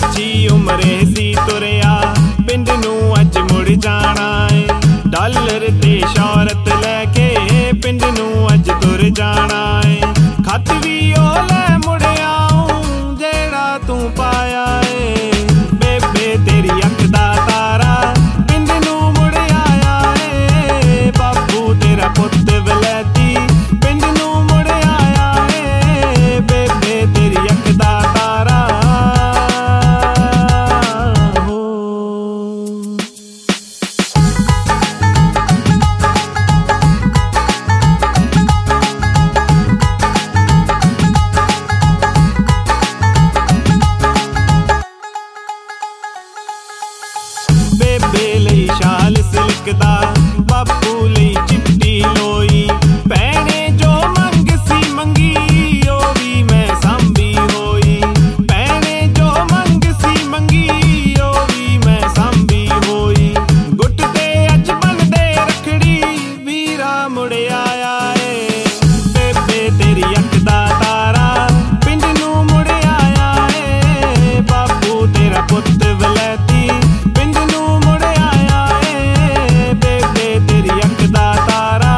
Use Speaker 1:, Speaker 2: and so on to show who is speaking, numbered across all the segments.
Speaker 1: ਕੱਚੀ ਉਮਰੇ ਸੀ ਤੁਰਿਆ ਪਿੰਡ ਨੂੰ ਅੱਜ ਮੁੜ ਜਾਣਾ ਏ। ਡਾਲਰ ਤੇ ਸ਼ੌਹਰਤ ਲੈ ਕੇ ਪਿੰਡ ਨੂੰ ਅੱਜ ਤੁਰ ਜਾਣਾ ਏ। ਖੱਤ ਵੀ ਉਹ ਲੈ ਮੁੜ ਆਊਂ ਜਿਹੜਾ ਤੂੰ ਪਾਇਆ ਏ। ਬੇਬੇ ਤੇਰੀ ਅੱਖ ਦਾ ਤਾਰਾ ਪਿੰਡ ਨੂੰ ਮੁੜ ਆਇਆ ਏ। ਬਾਪੂ ਤੇਰਾ ਪੁੱਤ ਵਲੈਤੀ ਪਿੰਡ ਨੂੰ ਮੁੜ ਆਇਆ ਏ। ਬੇਬੇ ਤੇਰੀ ਅੱਖ ਦਾ ਤਾਰਾ ਬੇਬੇ ਲਈ ਸ਼ਾਲ ਸਿਲਕ ਦਾ ਬਾਪੂ ਲਈ ਚਿੱਟੀ ਲੋਈ। ਭੈਣੇ ਜੋ ਮੰਗ ਸੀ ਮੰਗੀ ਉਹ ਵੀ ਮੈਂ ਸਾਂਭੀ ਹੋਈ। ਭੈਣੇ ਜੋ ਮੰਗ ਸੀ ਮੰਗੀ ਉਹ ਵੀ ਮੈਂ ਸਾਂਭੀ ਹੋਈ। ਗੁੱਟ ਤੇ ਅੱਜ ਬਣਦੇ ਰੱਖੜੀ ਵੀਰਾ ਮੁੜ ਆਇਆ ਏ। ਬੇਬੇ ਤੇਰੀ ਅੱਖ ਦਾ ਤਾਰਾ ਪਿੰਡ ਨੂੰ ਮੁੜ ਆਇਆ ਏ। ਬਾਪੂ ਤੇਰਾ ਪੁੱਤ ਵਲੈਤੀ ਪਿੰਡ ਨੂੰ ਮੁੜ ਆਇਆ ਏ। ਬੇਬੇ ਤੇਰੀ ਅੱਖ ਦਾ ਤਾਰਾ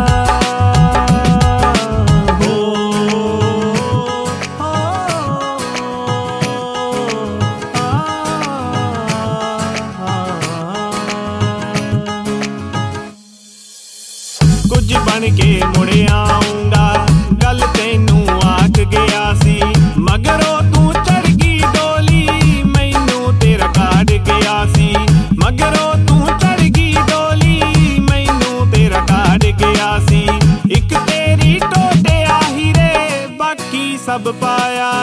Speaker 1: ਕੁਝ ਬਣ ਕੇ ਮੁੜ ਆਊਂਗਾ ਗੱਲ ਤੈਨੂੰ ਆਖ ਗਿਆ ਸੀ। ਮਗਰੋਂ ਤੂੰ ਚੜ ਗਈ ਡੋਲੀ ਮੈਨੂੰ ਤੇਰਾ ਕਾਢ ਗਿਆ ਸੀ। ਮਗਰੋਂ ਤੂੰ ਚੜ ਗਈ ਡੋਲੀ ਮੈਨੂੰ ਤੇਰਾ ਕਾਢ ਗਿਆ ਸੀ। ਇੱਕ ਤੇਰੀ ਟੋਟਿਆ ਹੀਰੇ ਬਾਕੀ ਸਭ ਪਾਇਆ